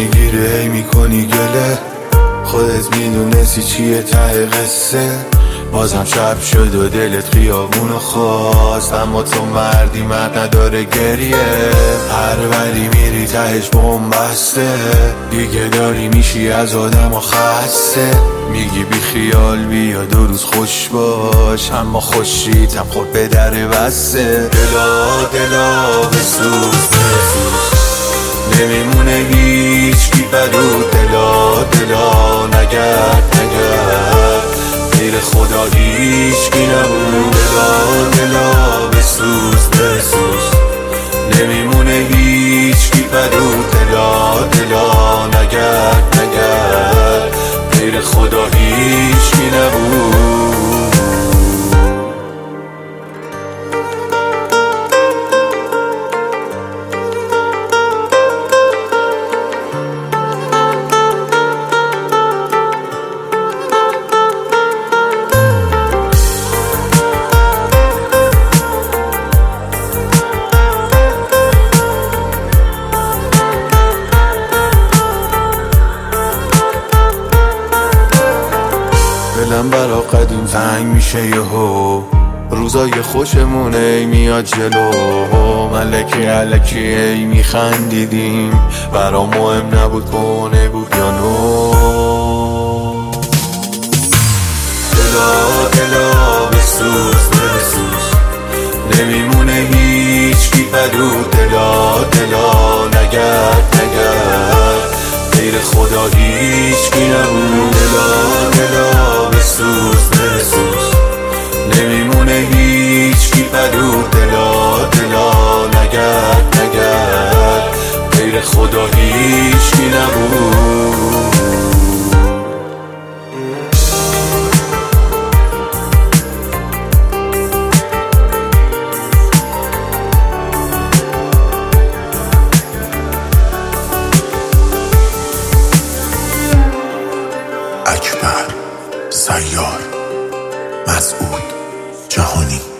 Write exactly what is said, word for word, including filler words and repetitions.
میگیره هی میکنی گله، خودت میدونستی چیه ته قصه. بازم شب شد و دلت خیابونو خواست، اما تو مردی مرد نداره گریه. هر وری میری تهش بومبسته، دیگه داری میشی از آدم و خسته. میگی بی خیال بیا دو روز خوش باش، اما خوشیتم خود به در بسته. دلا دلا بسوز بسوز، نمیمونه هیچ کی بدود. دلا دلا نگرد نگرد، غیر خدا هیچ کی نبود. دلا دلا بسوز بسوز، نمیمونه هیچ کی بدود. دلا دلا نگرد نگرد، غیر خدا هیچ کی نبود. دلم برا قدیم تنگ میشه یهو، روزای خوشمونه ای میاد جلو. ملکی علکی ای میخندیدیم، برا مهم نبود کنه بود یا نو. دلا دلا بسوز بسوز، نمیمونه هیچ کی بدود. دلا دلا نگرد نگرد، غیر خدا هیچ کی نبود. دلا دلا بسوز بسوز، نمیمونه هیچ کی بدود. دلا دلا نگرد نگرد، غیر خدا هیچ کی نبود. اکبر، سیار، مسعود، جهانی.